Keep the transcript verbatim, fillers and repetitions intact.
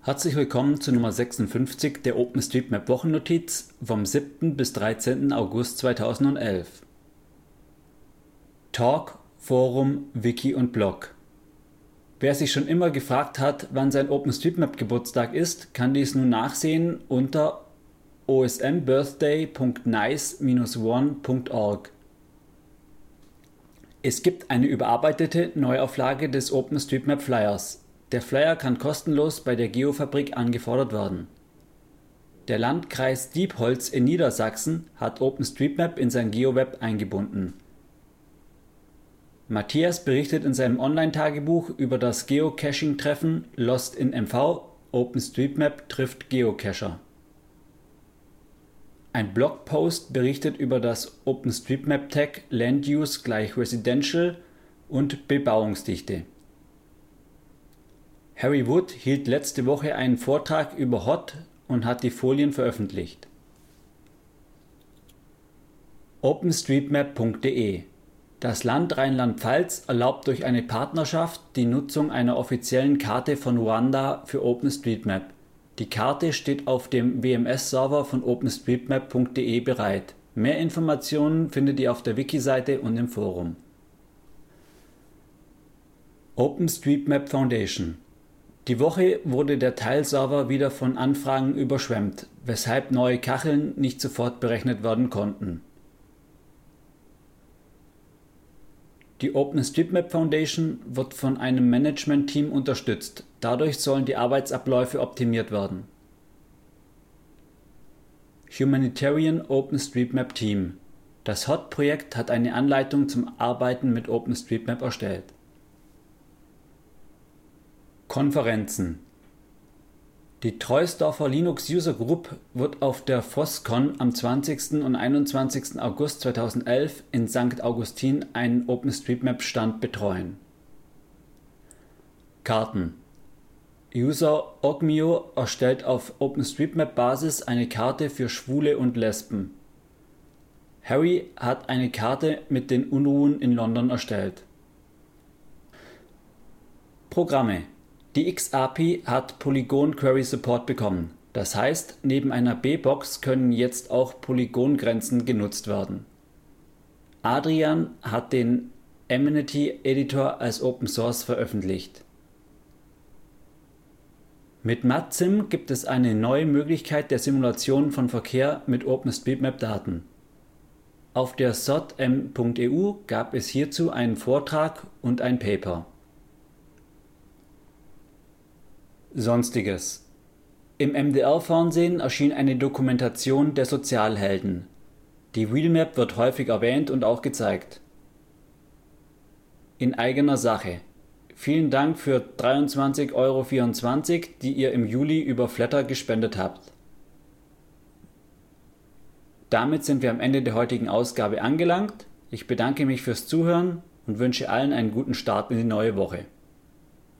Herzlich willkommen zu Nummer sechsundfünfzig der OpenStreetMap Wochennotiz vom siebten bis dreizehnten August zweitausendelf. Talk, Forum, Wiki und Blog. Wer sich schon immer gefragt hat, wann sein OpenStreetMap Geburtstag ist, kann dies nun nachsehen unter o s m birthday punkt nice dash one punkt org. Es gibt eine überarbeitete Neuauflage des OpenStreetMap Flyers. Der Flyer kann kostenlos bei der Geofabrik angefordert werden. Der Landkreis Diepholz in Niedersachsen hat OpenStreetMap in sein GeoWeb eingebunden. Matthias berichtet in seinem Online-Tagebuch über das Geocaching-Treffen Lost in M V, OpenStreetMap trifft Geocacher. Ein Blogpost berichtet über das OpenStreetMap-Tag Land Use gleich Residential und Bebauungsdichte. Harry Wood hielt letzte Woche einen Vortrag über H O T und hat die Folien veröffentlicht. OpenStreetMap punkt de. Das Land Rheinland-Pfalz erlaubt durch eine Partnerschaft die Nutzung einer offiziellen Karte von Ruanda für OpenStreetMap. Die Karte steht auf dem W M S-Server von OpenStreetMap punkt de bereit. Mehr Informationen findet ihr auf der Wiki-Seite und im Forum. OpenStreetMap Foundation. Die Woche wurde der Teilserver wieder von Anfragen überschwemmt, weshalb neue Kacheln nicht sofort berechnet werden konnten. Die OpenStreetMap Foundation wird von einem Management-Team unterstützt, dadurch sollen die Arbeitsabläufe optimiert werden. Humanitarian OpenStreetMap Team. Das H O T-Projekt hat eine Anleitung zum Arbeiten mit OpenStreetMap erstellt. Konferenzen. Die Troisdorfer Linux User Group wird auf der FOSSCON am zwanzigsten und einundzwanzigsten August zweitausendelf in Sankt Augustin einen OpenStreetMap-Stand betreuen. Karten. User Ogmio erstellt auf OpenStreetMap-Basis eine Karte für Schwule und Lesben. Harry hat eine Karte mit den Unruhen in London erstellt. Programme. Die X A P I hat Polygon Query Support bekommen. Das heißt, neben einer B-Box können jetzt auch Polygongrenzen genutzt werden. Adrian hat den Amenity Editor als Open Source veröffentlicht. Mit MatSim gibt es eine neue Möglichkeit der Simulation von Verkehr mit OpenStreetMap-Daten. Auf der S O T M punkt e u gab es hierzu einen Vortrag und ein Paper. Sonstiges. Im M D R-Fernsehen erschien eine Dokumentation der Sozialhelden. Die Realmap wird häufig erwähnt und auch gezeigt. In eigener Sache. Vielen Dank für dreiundzwanzig Euro vierundzwanzig, die ihr im Juli über Flattr gespendet habt. Damit sind wir am Ende der heutigen Ausgabe angelangt. Ich bedanke mich fürs Zuhören und wünsche allen einen guten Start in die neue Woche.